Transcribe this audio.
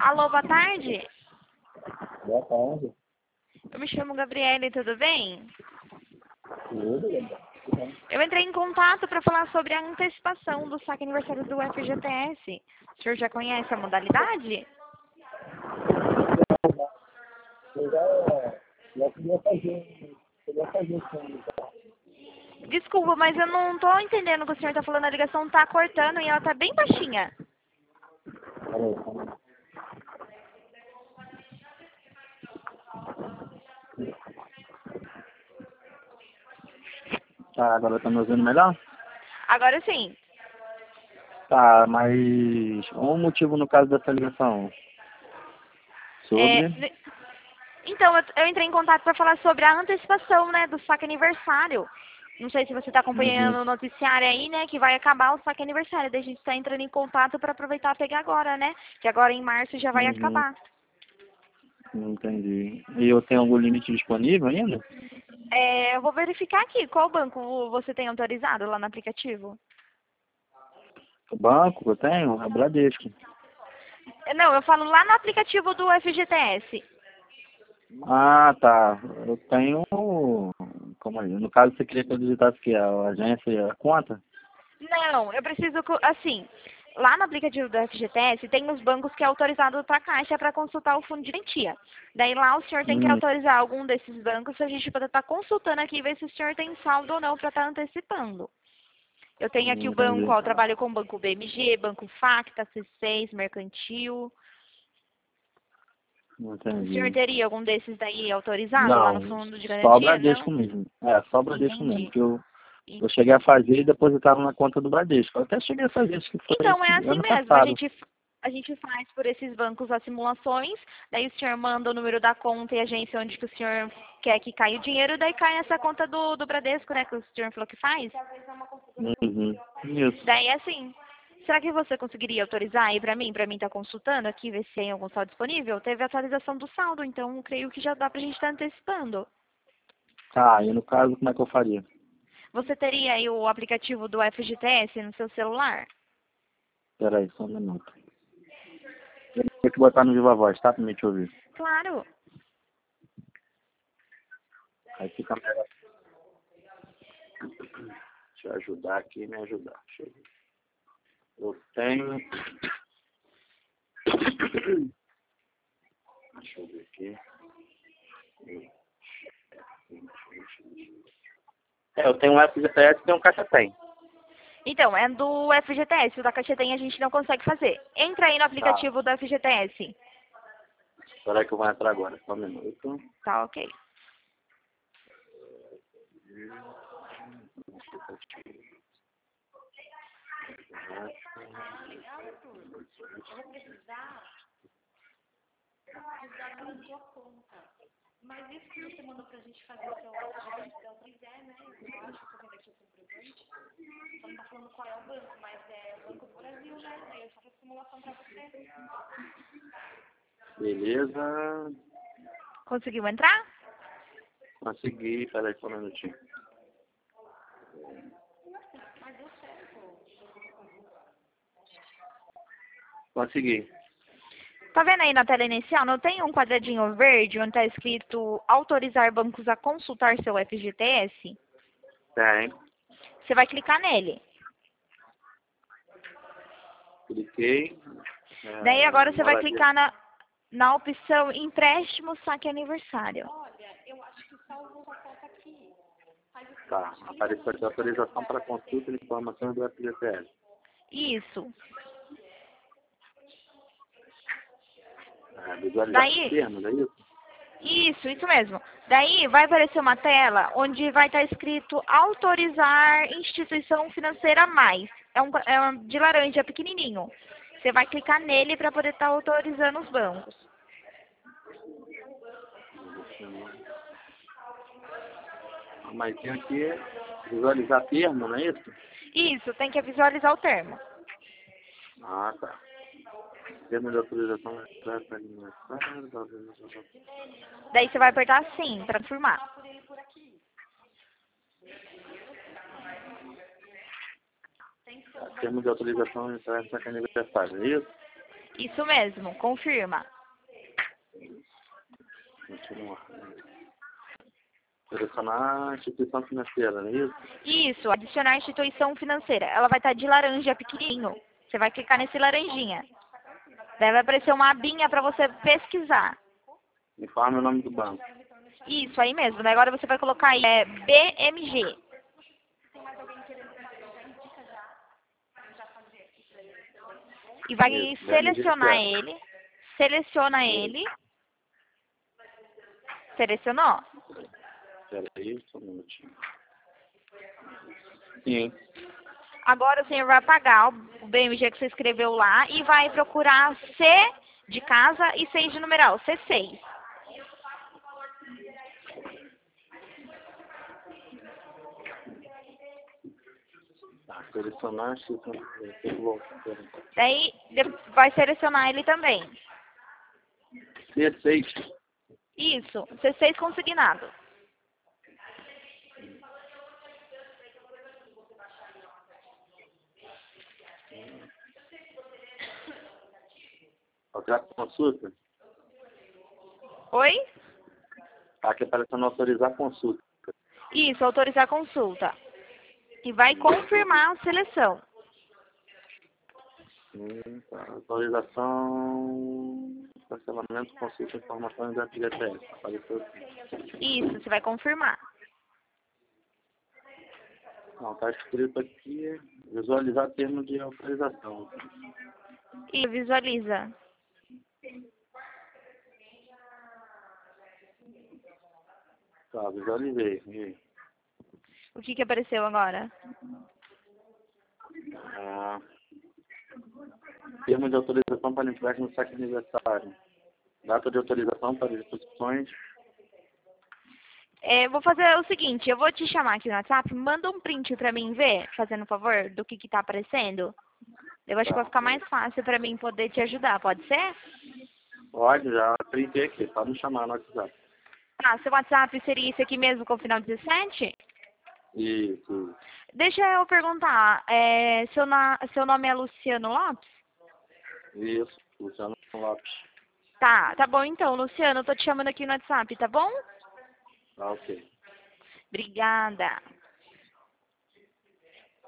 Alô, boa tarde. Boa tarde. Eu me chamo Gabriele, tudo bem? Tudo bem? Eu entrei em contato para falar sobre a antecipação do saque aniversário do FGTS. O senhor já conhece a modalidade? Eu já queria fazer isso. Desculpa, mas eu não tô entendendo o que o senhor tá falando. A ligação tá cortando e ela tá bem baixinha. Peraí, calma aí. Tá, agora tá me ouvindo melhor? Agora sim. Tá, mas qual o motivo no caso dessa ligação? É, Sobre? então, eu entrei em contato para falar sobre a antecipação, né, do saque aniversário. Não sei se você está acompanhando Uhum. o noticiário aí, né, que vai acabar o saque aniversário. Daí a gente está entrando em contato para aproveitar e pegar agora, né? Que agora em março já vai Uhum. acabar. Entendi. E eu tenho algum limite disponível ainda? Eu vou verificar aqui qual banco você tem autorizado lá no aplicativo. O banco que eu tenho é o Bradesco. Não, eu falo lá no aplicativo do FGTS. Ah, tá. Eu tenho. Como é? No caso, você queria que eu digitasse que a agência e a conta? Não, eu preciso, assim, lá no aplicativo do FGTS tem os bancos que é autorizado para a Caixa para consultar o fundo de garantia. Daí lá o senhor tem que Hum, autorizar algum desses bancos para a gente poder estar consultando aqui e ver se o senhor tem saldo ou não para estar antecipando. Eu tenho aqui o banco, entendi. ó, eu trabalho com o Banco BMG, Banco Facta, C6, Mercantil. O senhor Entendi. teria algum desses daí autorizado lá no Não, fundo de só o garantia? Não? Bradesco mesmo. É, só o Bradesco mesmo. Entendi. Que eu cheguei a fazer e depositaram na conta do Bradesco. Eu até cheguei a fazer, acho que foi Então é esse assim ano mesmo, passado. a gente faz por esses bancos as simulações, daí o senhor manda o número da conta e a agência onde que o senhor quer que caia o dinheiro, daí cai nessa conta do Bradesco, né, que o senhor falou que faz. Uhum. Isso. Daí assim, será que você conseguiria autorizar aí pra mim estar consultando aqui, ver se tem algum saldo disponível? Teve atualização do saldo, então creio que já dá pra gente estar antecipando. Tá, e no caso, como é que eu faria? Você teria aí o aplicativo do FGTS no seu celular? Peraí, só um minuto. Eu vou te botar no Viva Voz, tá? Pra mim te ouvir. Claro. Aí fica melhor. Deixa eu ajudar aqui e me ajudar. Deixa eu ver. Eu tenho. Deixa eu ver aqui. Eu tenho um FGTS e tenho um Caixa Tem. Então, é do FGTS. O da Caixa Tem a gente não consegue fazer. Entra aí no Tá. aplicativo do FGTS. Espera que eu vou entrar agora. Só um minuto. Tá, ok. Mas isso que você mandou pra gente fazer o seu autorizar, né? Eu acho que eu tô vendo aqui o comprovante. Só não tá falando qual é o banco, mas é o Banco do Brasil, né? Daí eu só faço simulação pra você. Beleza. Conseguiu entrar? Consegui. Peraí, só um minutinho. Consegui. Tá vendo aí na tela inicial? Não tem um quadradinho verde onde tá escrito autorizar bancos a consultar seu FGTS? Tem. Você vai clicar nele. Cliquei. Daí agora você vai Moradia. clicar na opção empréstimo saque aniversário. Tá. Apareceu aqui autorização para consulta de informações do FGTS. Isso. Visualizar Daí, termos, é isso? isso mesmo. Daí vai aparecer uma tela onde vai estar escrito autorizar instituição financeira mais. É um de laranja, é pequenininho. Você vai clicar nele para poder estar autorizando os bancos. Mas tem aqui visualizar termo, não é isso? Isso, tem que visualizar o termo. Ah, tá. Termo de autorização. Daí você vai apertar sim para confirmar. Termo de autorização para aniversário, é isso? Isso mesmo, confirma. Continuar. Selecionar instituição financeira, não é isso? Isso, adicionar instituição financeira. Ela vai estar de laranja pequenininho. Você vai clicar nesse laranjinha. Daí vai aparecer uma abinha para você pesquisar. Informe o nome do banco. Isso, aí mesmo. Daí agora você vai colocar aí, BMG. E vai Isso, selecionar BMG. ele. Seleciona ele. Selecionou? Espera aí, só um minutinho. Sim. Agora o senhor vai apagar o BMG que você escreveu lá e vai procurar C de casa e 6 de numeral, C6. Tá, selecionar instituição financeira. Daí vai selecionar ele também. C6. Isso, C6 consignado. Autorizar consulta. Oi? Tá aqui aparecendo autorizar consulta. Isso, autorizar a consulta. E vai confirmar a seleção. Tá. Autorização, cancelamento, consulta, informações da FGTS. Apareceu aqui. Isso, você vai confirmar. Não, tá escrito aqui, visualizar termo de autorização. E visualiza. Tá, visualizei. E aí? O que apareceu agora? Ah, termo de autorização para empréstimo no saque aniversário. Data de autorização para disposições. Vou fazer o seguinte, eu vou te chamar aqui no WhatsApp, manda um print pra mim ver, fazendo um favor, do que tá aparecendo. Eu acho que vai Tá. ficar mais fácil pra mim poder te ajudar, pode ser? Pode, já printei aqui, pode me chamar no WhatsApp. Tá, seu WhatsApp seria esse aqui mesmo com o final 17? Isso, Deixa eu perguntar, seu nome é Luciano Lopes? isso, Luciano Lopes. Tá bom então, Luciano, eu tô te chamando aqui no WhatsApp, tá bom? Tá, ok. Obrigada.